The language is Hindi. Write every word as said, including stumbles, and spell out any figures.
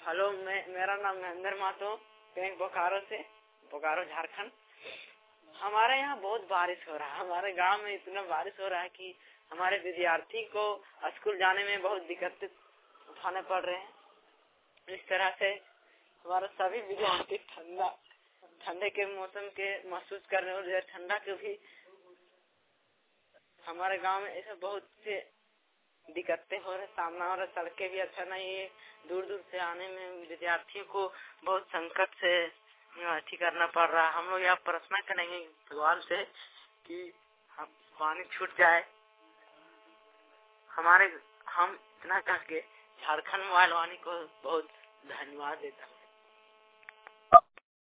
हेलो, मैं मेरा नाम महेंद्र मातो, बैंक बोकारो से, बोकारो झारखंड। हमारे यहाँ बहुत बारिश हो रहा है। हमारे गांव में इतना बारिश हो रहा है कि हमारे विद्यार्थी को स्कूल जाने में बहुत दिक्कत उठाने पड़ रहे हैं। इस तरह से हमारे सभी विद्यार्थी ठंडा ठंडे के मौसम के महसूस कर रहे हैं और ठंडा के भी हमारे गांव में ऐसे बहुत से दिक्कतें हो रहे, सामना हो रहा। सड़कें भी अच्छा नहीं है, दूर दूर से आने में विद्यार्थियों को बहुत संकट से अथी करना पड़ रहा है। हम लोग यहाँ प्रार्थना करेंगे भगवान से कि हम पानी छूट जाए। हमारे हम इतना कह के झारखंड मोबाइल वाणी को बहुत धन्यवाद देता हूँ।